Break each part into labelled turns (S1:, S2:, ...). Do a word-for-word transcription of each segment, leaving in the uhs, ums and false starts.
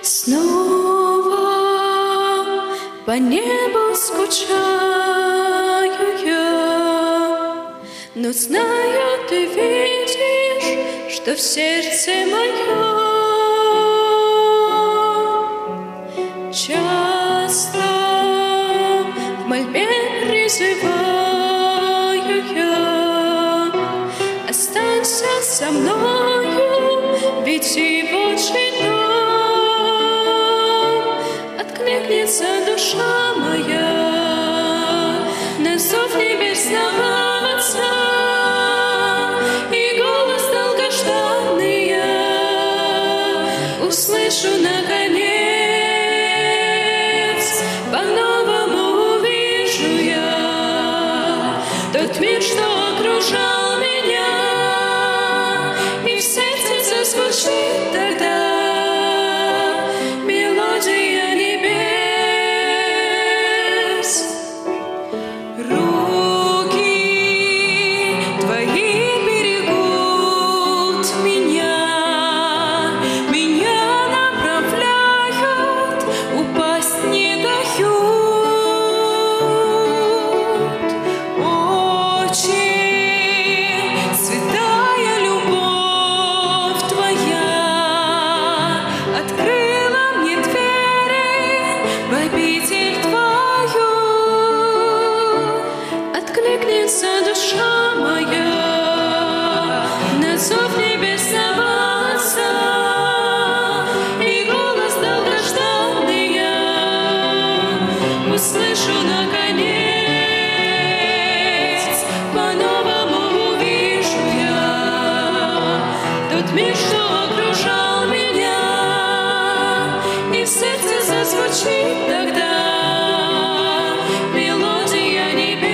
S1: Снова по небу скучаю я, но знаю, ты видишь, что в сердце моем часто в мольбе призываю я: останься со мною, ведь и больше откликнется душа моя на зов небесного Отца, и голос долгожданный я услышу наконец. По-новому увижу я тот мир, что окружал меня, и в сердце зазвучит тогда мелодия небес. Руки твои берегут меня, меня направляют, упасть не дают. Очень святая любовь твоя открыла мне двери в обитель твою. Откликнется душа моя на зов небесного Отца, и голос долгожданный я услышу наконец. По-новому увижу я тот мир, что окружал меня, и в сердце зазвучит тогда мелодия небес.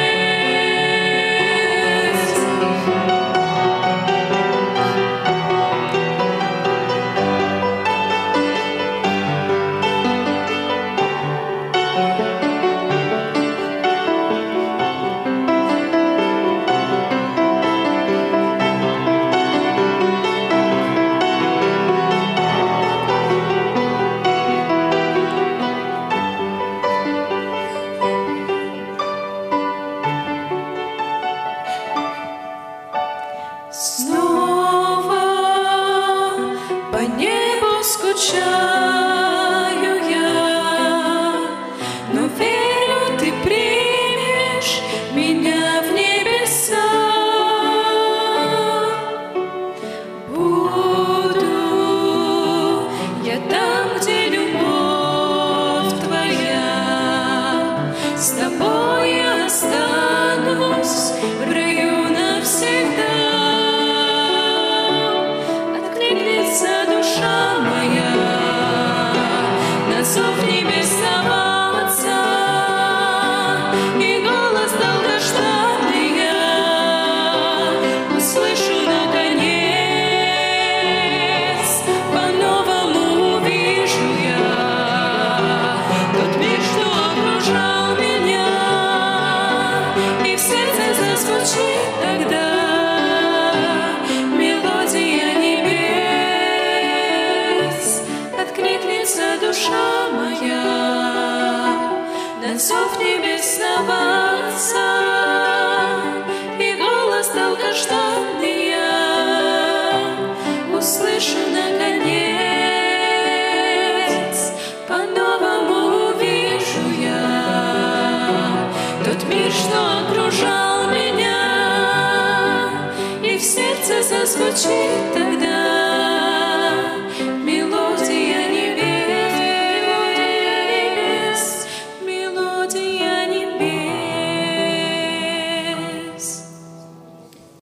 S1: Снова по небу скучаю я, но верю, ты примешь меня в небеса. Буду я там, где любовь твоя, с тобой я останусь в раю навсегда. Душа моя на зов небесного Отца, и голос долгожданный я услышу наконец. По-новому увижу я тот мир, что окружал меня, и в сердце зазвучит тогда мелодия небес. Откликнется душа моя на зов небесного Отца, и голос долгожданный я услышу наконец. По-новому увижу я тот мир, что окружал меня, и в сердце зазвучит тогда